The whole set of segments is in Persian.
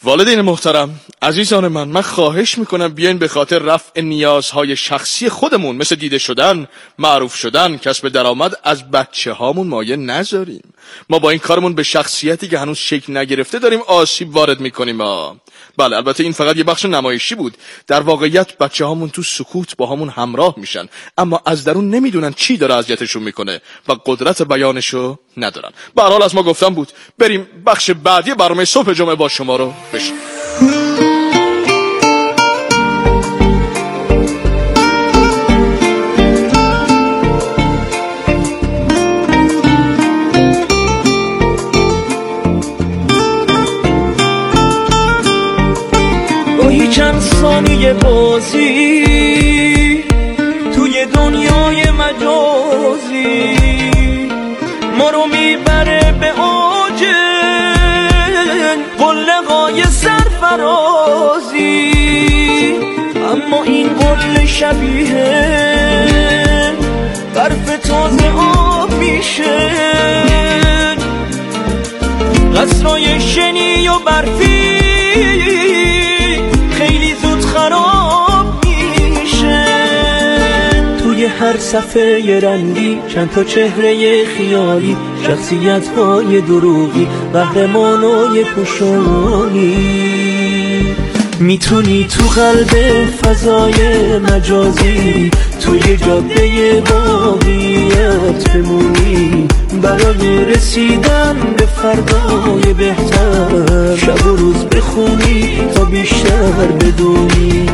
والدین محترم، عزیزان من خواهش میکنم بیاین به خاطر رفع نیازهای شخصی خودمون مثل دیده شدن، معروف شدن، کسب درآمد از بچه هامون مایه نذاریم. ما با این کارمون به شخصیتی که هنوز شکل نگرفته داریم آسیب وارد میکنیم. بله، البته این فقط یه بخش نمایشی بود. در واقعیت بچه هامون تو سکوت با همون همراه میشن، اما از درون نمیدونن چی داره اذیتشون میکنه و قدرت بیانشو ندارن. به هر حال از ما گفتم بود بریم بخش بعدی برنامه صبح جمعه با شما رو بشنویم. چند ثانیه بازی توی دنیای مجازی ما رو میبره به اوج قله‌های سرفرازی، اما این قله شبیه برف تازه آب میشه، قصرهای شنی و برفی خیلی زود خراب میشه. توی هر صفحه رنگی چند تا چهره خیالی، شخصیت‌های دروغی، قهرمانای پوشانی. میتونی تو قلب فضای مجازی توی جاده واقعیت بمونی، برای رسیدن به فردای بهتر شب و روز بخونی تا بیشتر بدونی.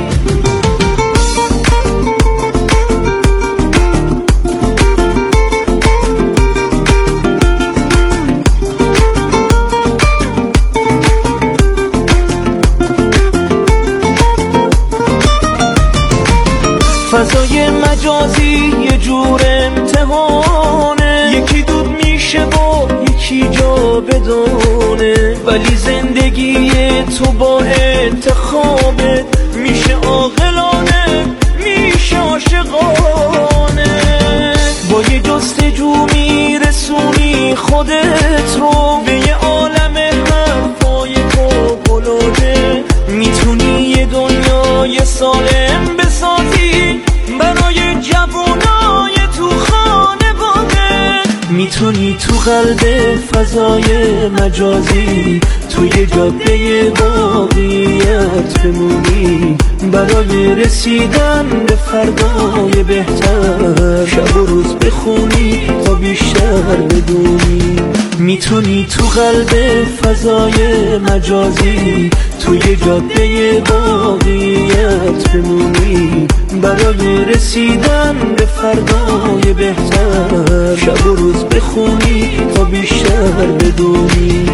فضای مجازی یه جور امتحانه، یکی دود میشه و یکی جا بدونه، ولی زندگی تو با انتخابه، میشه عاقلانه میشه عاشقانه. با یه جستجو میرسونی خودت رو به یه عالم حرفای فوق‌العاده، میتونی یه دنیای سالم بسازی برای جوانای تو خانواده. میتونی تو قلب فضای مجازی توی جاده واقعیت بمونی، برای رسیدن به فردای بهتر شب و روز بخونی تا بیشتر بدونی. میتونی تو قلب فضای مجازی توی جاده واقعیت بمونی، برای رسیدن به فردای بهتر شب و روز بخونی تا بیشتر بدونی.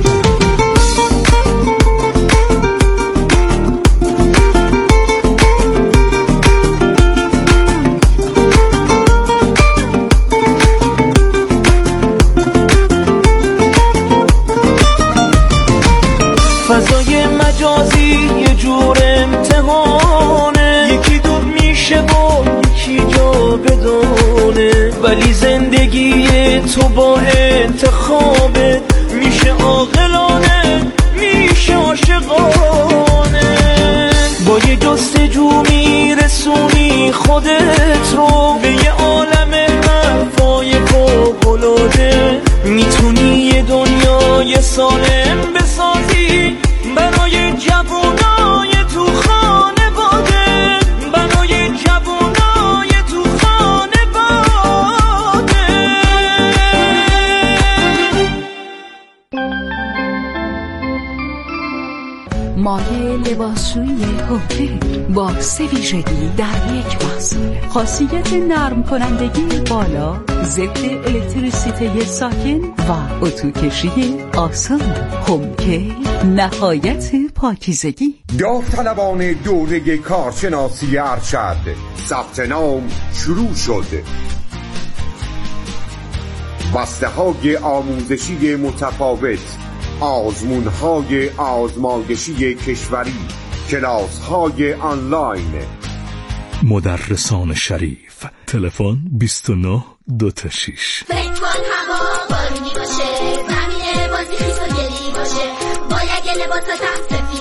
فضای مجازی یه جور امتحانه، یکی دود میشه و یکی جا بدونه، ولی زندگی تو با انتخابه، میشه عاقلانه میشه عاشقانه. با یه جستجو میرسونی خودت رو به یه عالم حرفای فوق‌العاده، میتونی یه دنیای سالم بسازی برای جوانای تو خانواده، برای جوانای تو خانواده. مایه لباسشویی هوفه با 3 ویژگی در یک محصول. خاصیت نرم کنندگی بالا، ضد الکتریسیته ساکن و اتوکشی آسان. هومکه نهایت پاکیزگی. داوطلبان دوره کارشناسی ارشد ثبت نام شروع شد. بسته‌های آموزشی متفاوت، آزمون‌های آزمایشی کشوری، کلاس‌های آنلاین. مدرسان شریف. تلفن 29 2 6. فکر کن هوا بارونی باشه، زمین بازی خیس و گلی باشه، باید یه لباس سفید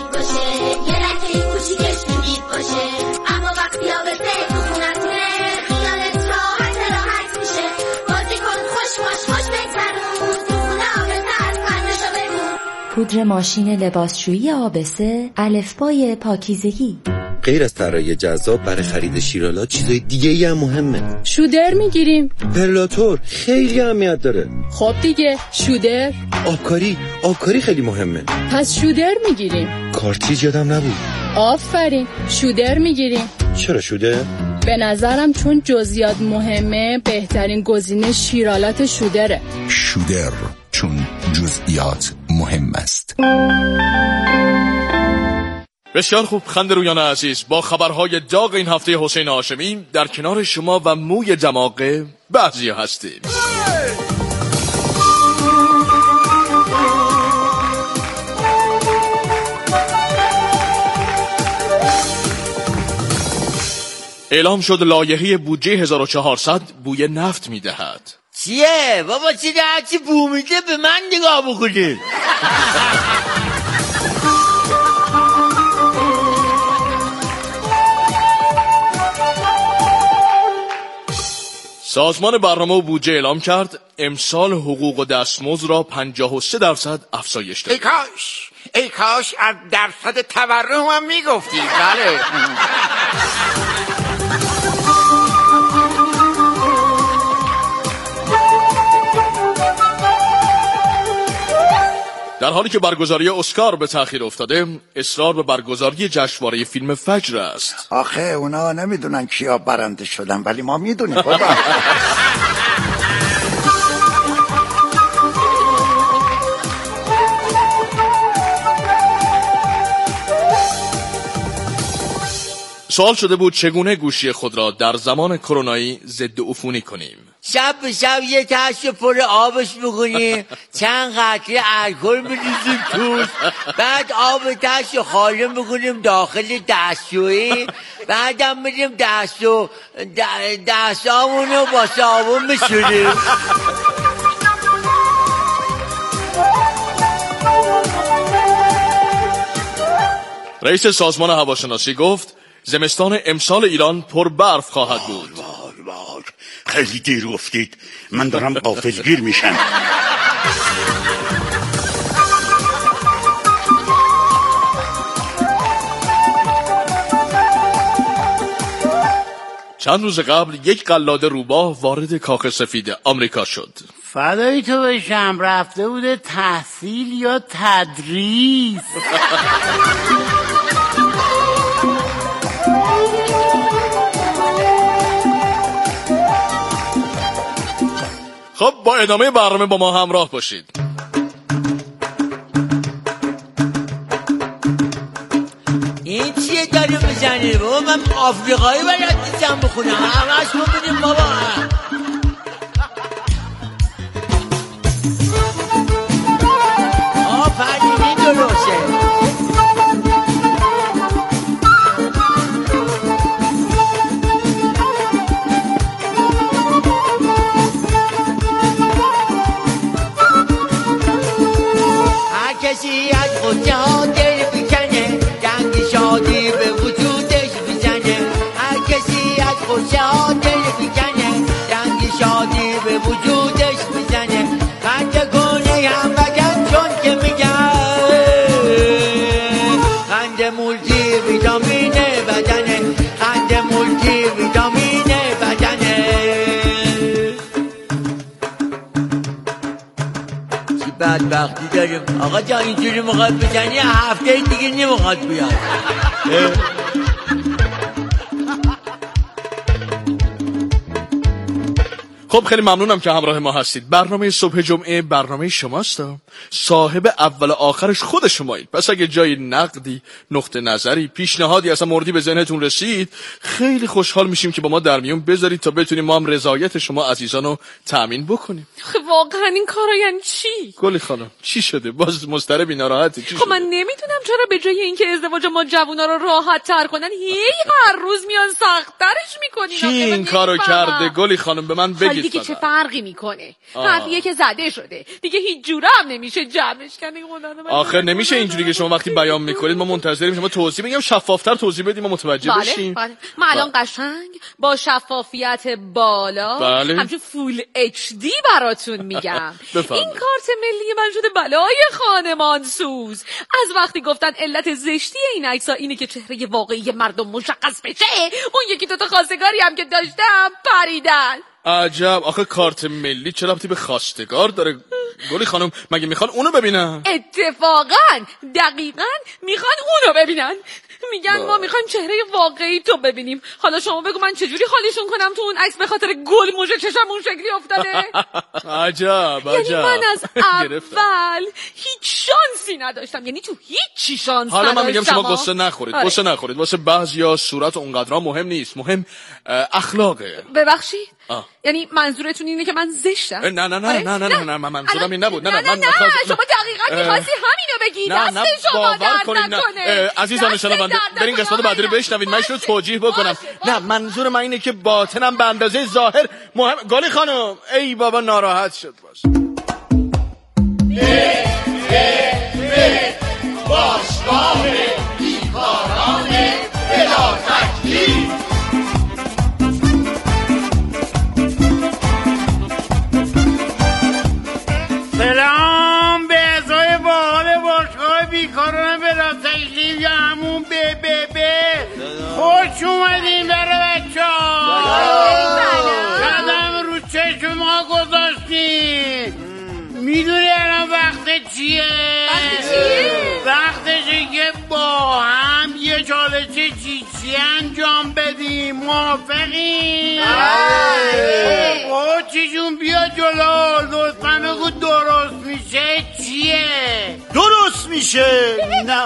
پودر ماشین لباسشویی آبسه، الفبای پاکیزگی. غیر از طراحی جذاب برای خرید شیرالات چیزای دیگه‌ای هم مهمه. شودر میگیریم. پرلاتور خیلی اهمیت داره. خب دیگه شودر. آبکاری خیلی مهمه. پس شودر میگیریم. کارتریج یادم نبود. آفرین، شودر میگیریم. چرا شودر؟ به نظرم چون جزئیات مهمه بهترین گزینه شیرالات شودره. شودر، چون جزئیات مهم است. بسیار خوب خندرویان عزیز، با خبرهای داغ این هفته حسین هاشمی در کنار شما و موی دماغ بعضی هستیم. اعلام شد لایحه بودجه 1400 بوی نفت میدهد. چیه؟ بابا چی هرچی بو میده به من نگاه بکنید. سازمان برنامه و بودجه اعلام کرد امسال حقوق و دستمزد را 53% افزایش داد. ای کاش از درصد تورم هم میگفتی. بله. در حالی که برگزاری اسکار به تأخیر افتاده، اصرار به برگزاری جشنواره فیلم فجر است. آخه اونا نمیدونن کیا برنده شدن ولی ما میدونیم بابا. سوال شده بود چگونه گوشی خود را در زمان کرونایی ضد عفونی کنیم. شب به شب یه تشت پر آبش میکنیم، چند قطره الکل میریزیم توش، بعد آب تشت خالی میکنیم داخل دستشویی، بعدم میریم دستامونو با صابون میشوریم. رئیس سازمان هواشناسی گفت زمستان امسال ایران پر برف خواهد بود. خیلی دیر گفتید، من دارم غافلگیر میشم. چند روز قبل یک قلاده روباه وارد کاخ سفید آمریکا شد. فدای تو بشم، رفته بوده تحصیل یا تدریس. خب با ادامه برنامه با ما همراه باشید. این چیه داره میزنه بابا؟ من آفریقایی بلد نیستم بخونم، همش ما بودیم بابا. آفرینی درسته. کسی از خودشه ها دل بکنه، جنگ شادی به وجودش بزنه. هر کسی از خودشه ها دل بکنه، جنگ شادی به وجودش بزنه. خنده کنه هم بگن چون که میگن خنده مولتی ویتامین بدنه، خنده مولتی ویتامین بدنه. بدبختی داریم آقا جا، اینجوری مقاد بزنی هفته دیگه نمیخواد بیاد. خب خیلی ممنونم که همراه ما هستید. برنامه صبح جمعه برنامه شماست. صاحب اول آخرش خود شمایید. پس اگه جای نقدی، نقطه نظری، پیشنهادی اصلا موردی به ذهنتون رسید، خیلی خوشحال میشیم که با ما در میون بذارید تا بتونیم ما هم رضایت شما عزیزان رو تأمین بکنیم. خب واقعا این کارا یعنی چی؟ گلی خانم چی شده؟ باز مضطربی، ناراحتی؟ چی خب من نمیدونم چرا به جای اینکه ازدواج ما جوونا رو راحت تر کنن هی هر روز میان سخت‌ترش میکنین. کی این کارو کرده؟ گلی خانم به من بگید. دیگه چه فرقی میکنه؟ حرفیه که زده شده دیگه، هیچ جوره هم نمیشه جمعش کنی. آخر نمیشه اینجوری که شما وقتی بیان میکنید ما منتظریم شما توضیح بگیم، شفافتر توضیح بدیم ما متوجه بشیم. بله. ما الان قشنگ با شفافیت بالا همچون فول اچ دی براتون میگم. این کارت ملی من شده بلای خانمان سوز. از وقتی گفتن علت زشتی این عکس‌ها اینه که چهره واقعی مردم مشخص بشه، اون یکی دوتا خواستگاری هم که داشتم پریدن. عجب، آخه کارت ملی چه ربطی به خواستگار داره؟ گلی خانم مگه میخوان اونو ببینن؟ اتفاقا دقیقا میخوان اونو ببینن. میگن ما میخوایم چهره واقعی تو ببینیم. حالا شما بگو من چجوری خالیشون کنم تو اون عکس به خاطر گل موشه چشم اون شکلی افتاده؟ عجب. یعنی من از اول هیچ شانسی نداشتم، یعنی تو هیچی شانس نداشتم. حالا من میگم شما قصه نخورید. قصه نخورید، واسه بعضیا صورت اونقدر مهم نیست، مهم اخلاقه. ببخشید یعنی منظورتون اینه که من زشتم؟ نه من منظورم این نبود. نه شما دقیقاً می‌خواستی همینو بگی. دست شما درد نکنه. عزیزان شنونده برین قسمت بعدی رو بشنوید، من اینو توجیه بکنم. نه منظور من اینه که باطنم به اندازه ظاهر مهم. گلی خانم ای بابا ناراحت شد باش. باشگاه بیکاران بلا تکلیف. سلام به اعضای باحال باشگاه بیکاران بلا تکلیف یا همون خوش اومدین برای بچه‌ها. قدم رو چشم ما گذاشتین. میدونی الان وقت چیه؟ وقتشه که با هم یه چالش چیچی انجام بدیم. موافقین؟ چی جون بیا جلو، لطفا بگو درست میشه چیه؟ درست میشه نه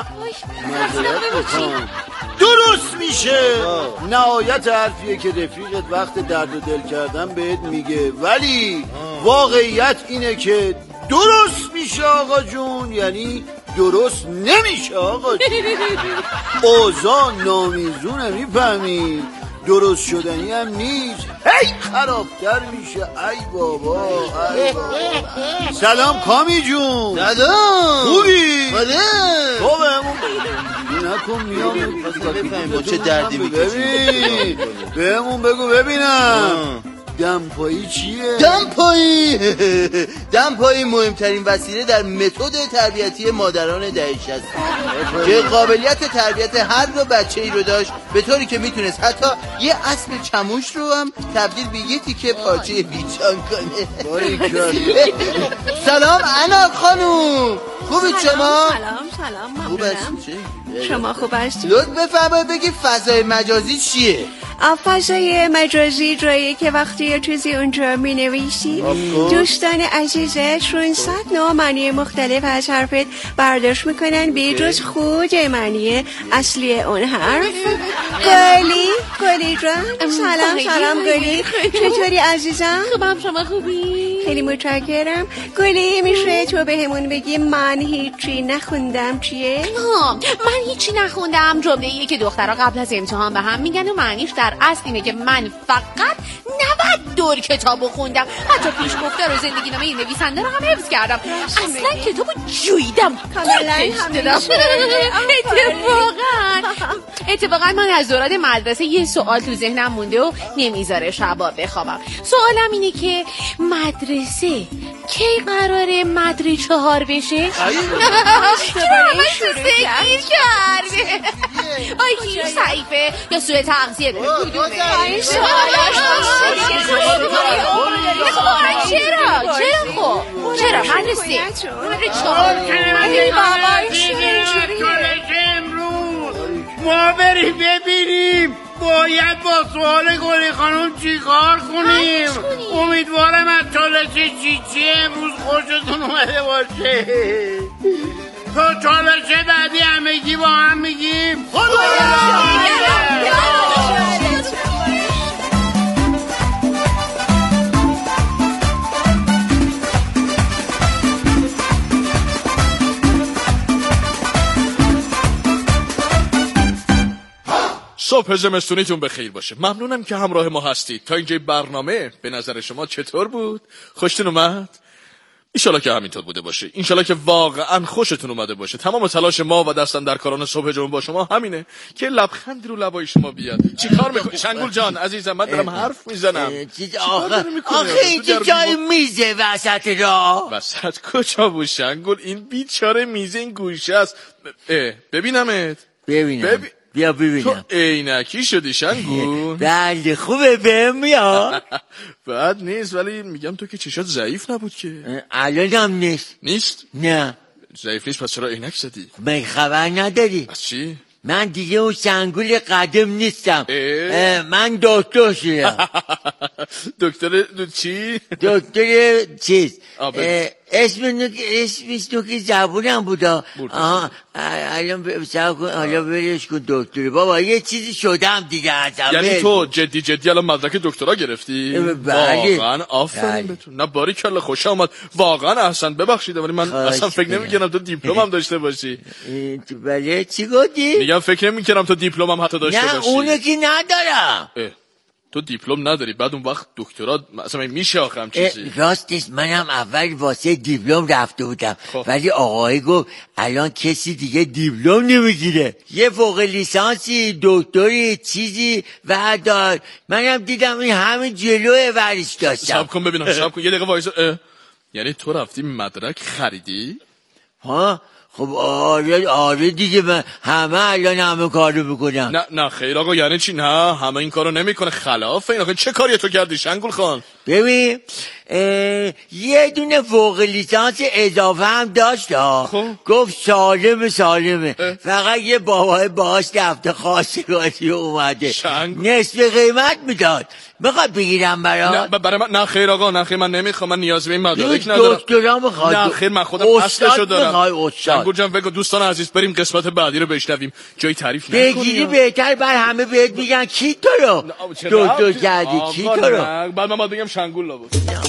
درست میشه نهایت حرفیه که رفیقت وقت درد و دل کردن بهت میگه، ولی واقعیت اینه که درست میشه آقا جون، یعنی درست نمیشه آقا جون. اوضاع نامیزونه، میفهمی؟ درست شدنی هم نیست، هی خرابتر میشه. ای بابا ای بابا. سلام کامی جون. سلام. خوبی؟ بله. تو بهمون نکن میام بفهمیم چه دردی میکشی. بهمون بگو ببینم دمپایی چیه؟ دمپایی مهمترین وسیله در متد تربیتی مادران دهه 60 که قابلیت تربیت هر نوع بچه‌ای رو داشت، به طوری که میتونست حتی یه اسب چموش رو هم تبدیل به یه تیکه پارچه بیچان کنه. سلام انا خانوم، خوبید شما؟ سلام خوب هستی؟ شما خوب هستی؟ لطف بفرمایید بگی فضای مجازی چیه؟ فضای مجازی جایی که وقتی یه چیزی اونجا می نویسی دوستان عزیزت 600 نوع معنی مختلف از حرفت برداشت میکنن به جز خود معنی اصلی اون حرف. گلی جان سلام گلی، چطوری عزیزم؟ خوبم، شما خوبی؟ خیلی متشکرم. گلی میشه تو بهمون بگی من هیچی نخوندم چیه؟ من هیچی نخوندم جمله‌ایه که دخترها قبل از امتحان به هم میگن و معنیش در اصل اینه که من فقط 90 دور کتابو خوندم، حتی پیشگفته رو زندگی نامه این نویسنده رو هم حفظ کردم. اصلا کتابو جویدم اتفاقا من از دوران مدرسه یه سوال تو ذهنم مونده و نمیذاره شبا بخوابم. سوالم اینه که مدرسه کی قراره مدری 4 بشه؟ آی هیچ ضعیفه یا سوء تغذیه داره. چرا مدرسه ما بریم ببینیم باید با سوال گلی خانم چی کار کنیم. امیدوارم از چالش چیچی امروز خوشتون اومده باشه. تا چالش بعدی همگی با هم میگیم صبح زمستونیتون بخیر باشه. ممنونم که همراه ما هستید. تا اینجای برنامه به نظر شما چطور بود؟ خوشتون اومد؟ ایشالا که همینطور بوده باشه. ایشالا که واقعا خوشتون اومده باشه. تمام تلاش ما و دستن در کاران صبح جمعه با شما همینه که لبخندی رو لبای شما بیاد. چیکار میکنی شنگول جان عزیزم؟ من دارم حرف میزنم. آخه اینجا جای میزه وسط راه. وسط کجا بود شنگول؟ این بیچاره میزه این گوشه است. ببینمت. ببینم. بیا ببینم. تو عینکی شدی شنگول؟ بله خوبه بهم میاد. بد نیست ولی میگم تو که چشات ضعیف نبود که. الانم نیست. نیست؟ نه ضعیف نیست. پس چرا عینک زدی؟ من خبر نداری؟ پس چی؟ من دیگه اون شنگول قدم نیستم. من دکتر شدم. دکتر چی؟ دکتر چیز اسمش تو که زبونم بودا. حالا برش کن دکتر. بابا یه چیزی شدم دیگه ازم. یعنی تو جدی الان مدرک دکترا گرفتی؟ بله. واقعا آفرین بهتون. نه باریکلا خوش آمد. واقعا احسن. ببخشید ولی من اصلا فکر نمی‌کردم تو دیپلمم داشته باشی. بله چی گفتی؟ میگم فکر نمی‌کردم تو دیپلمم حتی داشته باشی. نه اونو که ندارم. تو دیپلم نداری بعد اون وقت دکترا مثلا میشه آخرم چیزی؟ راستش منم اول واسه دیپلم رفته بودم ولی آقای گفت الان کسی دیگه دیپلم نمیگیره. یه فوق لیسانسی دکتری چیزی وردار. منم دیدم این همین جلوه ورش داشتم. صبر کن ببینم. صبر کن یه دقیقه وایسا. یعنی تو رفتی مدرک خریدی؟ ها خب آره دیگه. من همه کارو میکنم. نه خیر آقا. یعنی چی؟ نه همه این کارو نمیکنه. خلاف این. آقا چه کاری تو کردی شنگول خان؟ ببین یه دونه فوق لیسانس اضافه هم داشت. گفت سالمه. فقط یه بابای باهاش رفته خواستگاری اومده. نصف قیمت میداد. میخواد بگیرم برات؟ نه برای من. نه خیر آقا. نه خیر من نمیخوام. من نیاز به این مدارک ندارم. دکترا میخواد. نه خیر من خودم اصلشو دارم. شنگول جان بگو دوستان عزیز بریم قسمت بعدی رو بشنویم. جای تعریف نکنی. بگیری بهتر. بر همه بهت میگن کی تو رو دکتر کردی. کی تو رو؟ بعد من باید بگم شنگول لابد.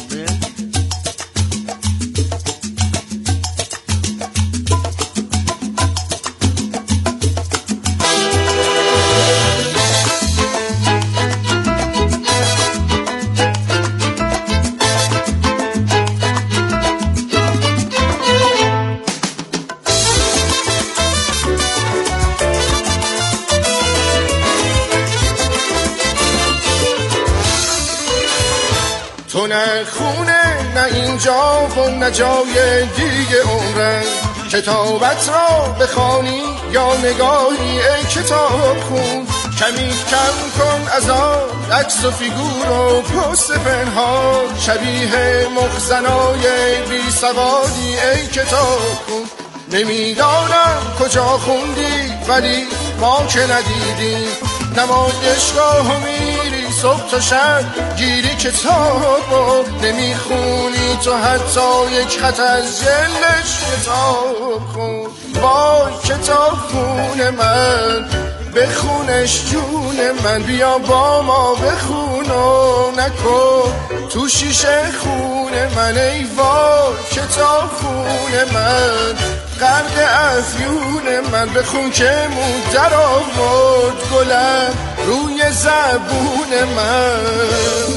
تو نه خونه نه اینجا و نه جای دیگه عمرن. کتابت را بخوانی یا نگاهی ای کتاب خون. کمی کم کن از آن عکس و فیگور و پست پنهان. شبیه مخزنای بی سوادی ای کتاب خون. نمیدانم کجا خوندی ولی ما که ندیدیم. نمایشگاه میری صبح تا شب گیری کتابو. نمیخونی تو حتی یک خط از جلدش. کتاب خون وای کتاب خون من. بخونش جون من. بیا با ما بخون و نکن تو شیشه خون من. ای وای کتاب خون من. غرق افیون من. بخون که مون در آورد گلم روی زبون من.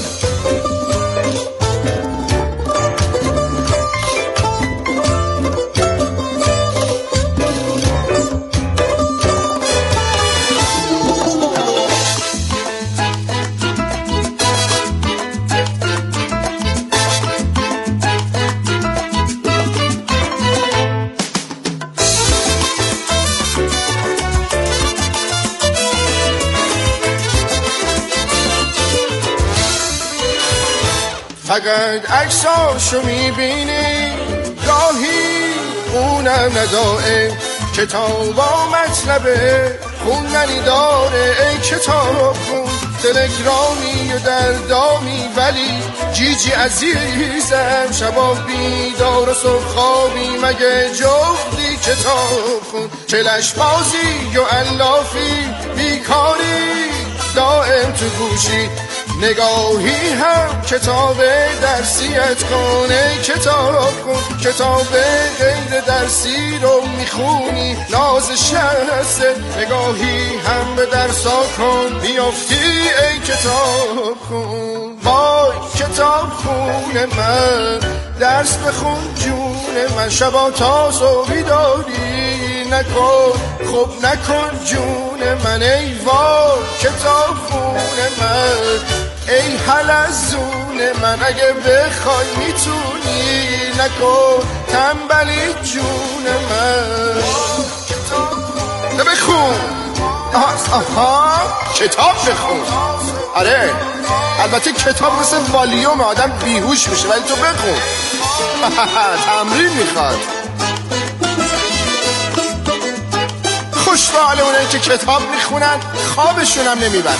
فقط عکساشو میبینی گاهی اونم نداره. کتابا مطلبه خوندنی داره. ای کتاب خون تلگرامی و دردامی ولی جیجی عزیزم. شبا بیدار و صبح خوابی مگه جفتی. کتاب خون چلش بازی و علافی بیکاری دائم تو گوشی. نگاهی هم کتاب درسیت کنه، کتاب کن کتاب غیر درسی رو میخونی نازش هسته، نگاهی هم به درسا کن بیافتی ای کتاب خون. وای کتاب خونه من درس بخون جون من، شبا تا صبحی داری نکن خب نکن جون من. ای وای کتاب خونه من ای حلزون من، اگه بخوای میتونی نکن تنبلی جون من. بخون آها کتاب بخون. آره البته کتاب مثل والیوم آدم بیهوش میشه، ولی تو بخون. تمرین میخواد. خوش به حال اونایی که کتاب میخونن خوابشون هم نمیبرن.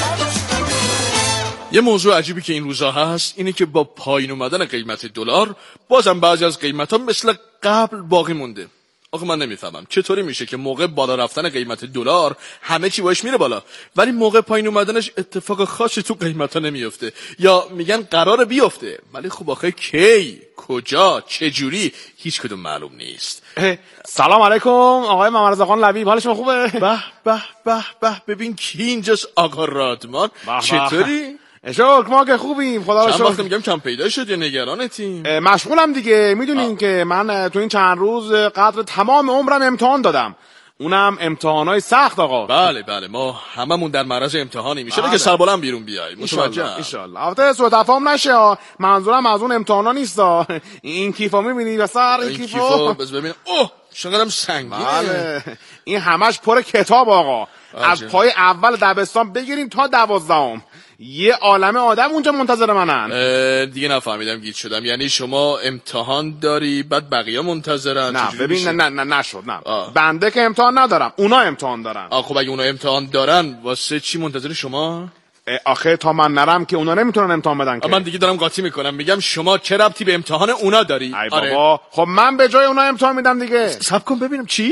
یه موضوع عجیبی که این روزا هست اینه که با پایین اومدن قیمت دلار بازم بعضی از قیمت‌ها مثل قبل باقی مونده. آخه من نمیفهمم چطوری میشه که موقع بالا رفتن قیمت دلار همه چی باش میره بالا، ولی موقع پایین اومدنش اتفاق خاصی تو قیمتا نمیفته، یا میگن قراره بیفته ولی خب آخه کی، کجا، چه جوری، هیچ کدوم معلوم نیست. سلام علیکم آقای محمدرضاخان لبیب، حال شما خوبه؟ به به به به، ببین کی اینجاست آقا رادمان. چطوری؟ شکر ما که خوبیم خدا رو شکر. چند وقت میگم کم پیدا شد یا نگرانتیم؟ مشغولم دیگه، میدونین که من تو این چند روز قدر تمام عمرم امتحان دادم، اونم امتحانای سخت آقا. بله بله ما هممون در معرض امتحانی میشه که سربالم بیرون بیای. متوجهم ان شاء الله. البته سوء تفاهم نشه، منظورم از اون امتحانا نیست. این کیفو میبینی بسر این کیفو بس ببین اوه چقدرم سنگینه. بله این همش پر کتاب آقا. از پای اول دبستان بگیریم تا 12ام یه عالمه آدم اونجا منتظر منن. دیگه نفهمیدم گیج شدم. یعنی شما امتحان داری بعد بقیه منتظرن؟ نه ببین نه نشد نه. بنده که امتحان ندارم، اونا امتحان دارن. خب اگه اونا امتحان دارن واسه چی منتظر شما؟ آخه تا من نرم که اونا نمیتونن امتحان بدن که. من دیگه دارم قاطی میکنم، میگم شما چه ربطی به امتحان اونا داری؟ ای بابا خب من به جای اونا امتحان میدم دیگه. صبر کن ببینم چی؟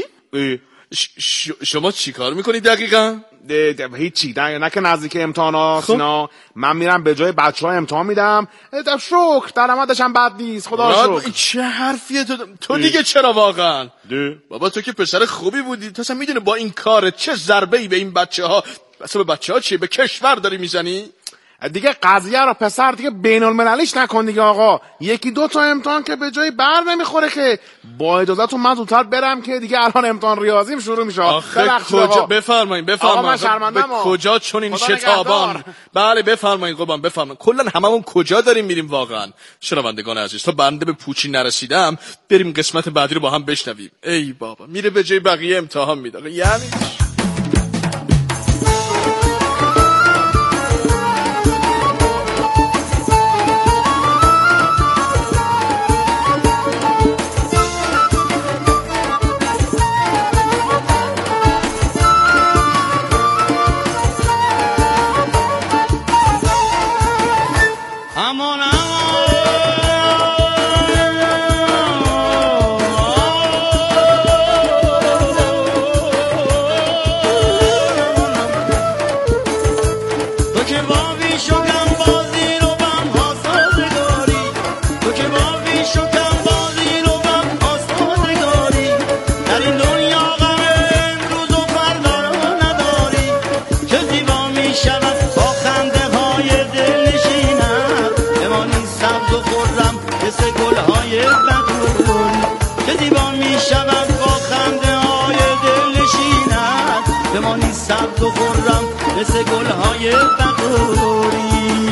شما چی کار میکنی دقیقا؟ هیچی نه که نزدیک امتحانا سینا. من میرم به جای بچه‌ها امتحان میدم. شکر درآمدش هم بد نیست خدا رو شکر. چه حرفیه تو دیگه چرا واقعا؟ بابا تو که پسر خوبی بودی، تو اصلا میدونی با این کار چه ضربه‌ای به این بچه‌ها، اصلا به بچه‌ها چی، به کشور داری میزنی؟ دیگه قضیه رو پسر دیگه بین المللیش نکن دیگه آقا. یکی دو تا امتحان که به جای بر نمیخوره که. با اجازهتون من زودتر برم که دیگه الان امتحان ریاضیم شروع میشه. کجا بفرمایید به کجا چون این شتابان؟ بله بفرمایید قربان بفرمایید. کلا هممون کجا داریم میریم واقعا؟ شنوندگان عزیز تا بنده به پوچی نرسیدم بریم قسمت بعدی رو با هم بشنویم. ای بابا میره به جای بقیه امتحان میده، یعنی مثل گل‌های بهاری.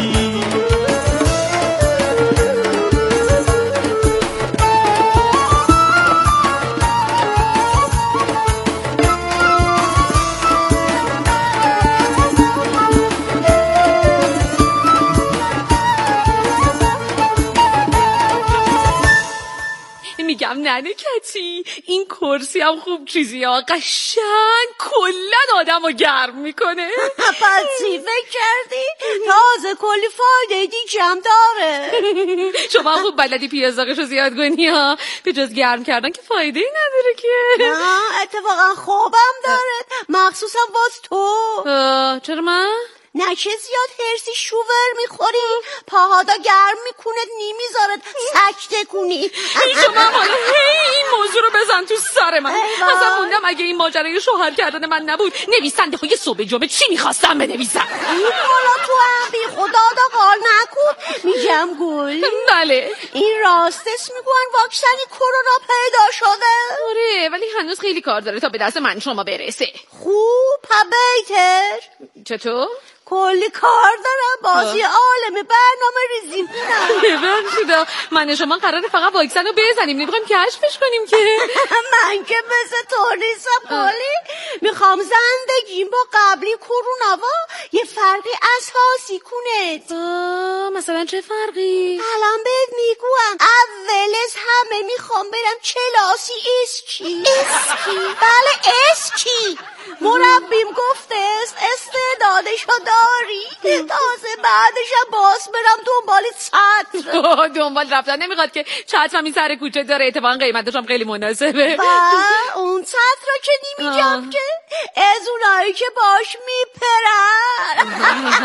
میگم ننه کتی این کرسی هم خوب چیزی ها، قشنگ کلن آدم رو گرم میکنه. پسی فکر کردی؟ تازه کلی فایده دیگه هم داره. شما خوب بلدی پیازداغش رو زیاد کنی ها، به جز گرم کردن که فایده ای نداره که. اتفاقا خوبم داره، مخصوصا واس تو. چرا من؟ نه چه زیاد هرسی شوور میخوری، پاهادا گرم میکنه نمیذارد سکته کنی. شما حالا این موضوع رو بزن تو سر من. اصلا موندم اگه این ماجرای شوهر کردن من نبود نویسنده های صبح جمعه چی میخواستم بنویسم. حالا تو هم بی خدا قال نکن. میگم گل بله این راستش میگوین واکسنی کرونا پیدا شده؟ آره ولی هنوز خیلی کار داره تا به دست من شما برسه. خوب بیتر چطور؟ کلی کار دارم بازی عالم برنامه ریزی میکنم. ببخشید من شما قراره فقط واکسن رو بزنیم نمیخوایم کشفش کنیم که. من که مثل تو نیستم کلی. میخوام زندگیم با قبلی کرونا یه فرقی اساسی کنه. مثلا چه فرقی؟ الان بهت میگوام. اول از همه میخوام برم کلاسی اسکی. بله اسکی. مربیم گفته است استعدادشو داری، تازه بعدشم باز برم دنبال چتر. دنبال رفتن نمیخواد که چترم این سر کوچه داره، اتفاقا قیمتش هم خیلی مناسبه. اون چتر رو که نمیگم که از اونایی که باش میپرن.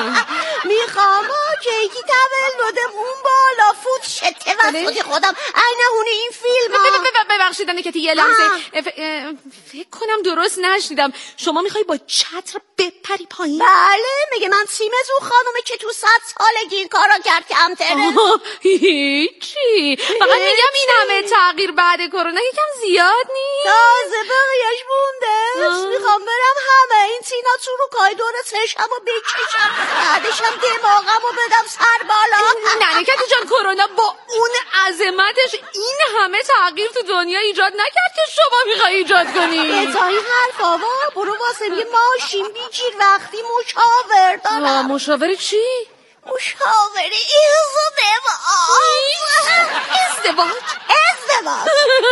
میخوام که یکی تولدم اون بالا فوت شده وسط خودم اینهونه این فیلم ها. ببخشید نکتی یه لحظه فکر کنم درست نشنیدم. شما میخوای با چتر بپری پایین؟ بله میگه من سیمزو خانومه که تو 100 سالگی این کارا کرد کمتره. هیچی فقط میگم این همه تغییر بعد کرونا یکم زیاد نیست؟ تازه بقیهش مونده. میخوام برم همه این تینا تو رو کای دور چشمو بکشم، بعدشم دماغمو بدم سر بالا. نه نکتی جان کرونا با اون عظمتش این همه تغییر تو دنیا ایجاد نکرد که شما میخوای ایجاد کنی. تا این حرفا برو واسه یه ماشین بگیر وقتی مشاور دارم. مشاور چی؟ مشاور ازدواج.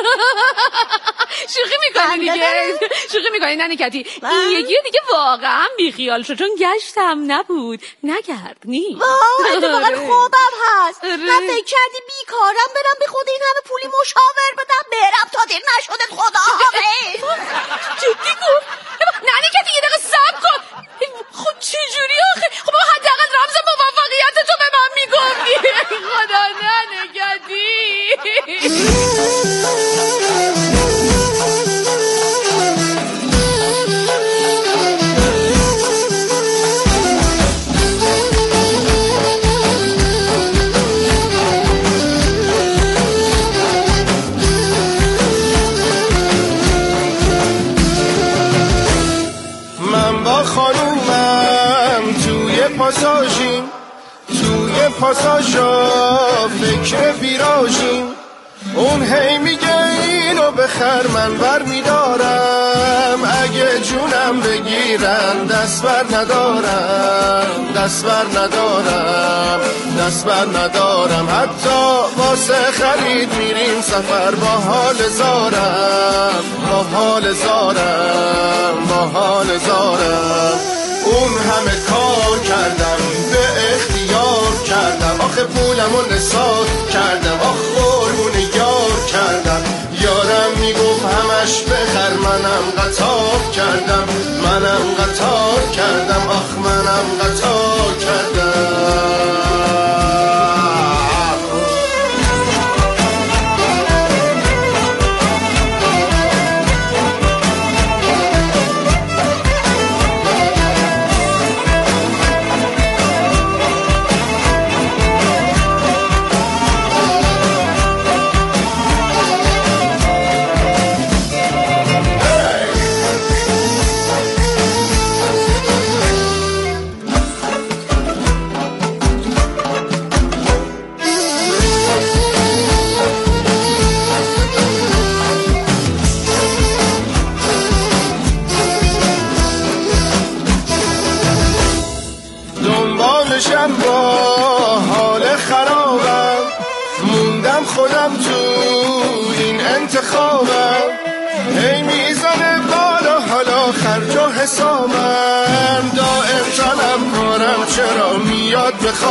شوخی میکنی دیگه. شوخی میکنی نه نکتی. این یکی دیگه واقعا بیخیال شد چون گشتم نبود نگرد نی. اتفاقا خوبم هست. من فکر کردی بیکارم برم به خود این همه پولی مشاور بدم برم تا دیر نشده خدا جدی گفت؟ نه نکتی یه دقیقه صبر کن. خود چجوری آخه؟ خب حداقل رمز موفقیت تو به من میگفتی. خدا نه نکتی. من با خانومم توی پاساژا فکر ویراژیم. اون هی میگه اینو بخر من بر میدارم، اگه جونم بگیرن دست بر ندارم حتی واسه خرید میریم سفر با حال زارم. اون همه کار کردم به اختیار کردم، آخه پولمو نثار کردم، آخ قربون یار کردم. یارم میگفت همش بخر منم قطار کردم، آخ منم قطار کردم. دنبالشم با حال خرابم، موندم خودم تو این انتخابم. هی میزنه بالا حالا خرج و حسابم، دائم طلب کنم چرا میاد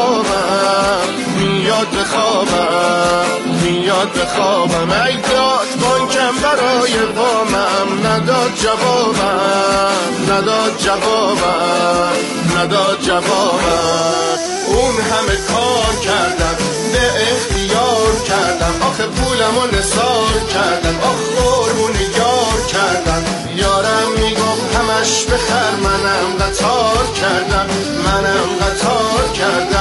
بخوابم. ای داد بانکم برای وامم نداد جوابم. نداد جوابم اون همه کار کردم به اختیار کردم آخه پولمو نثار کردم آخ قربون یار کردم یارم میگفت همش بخر منم قطار کردم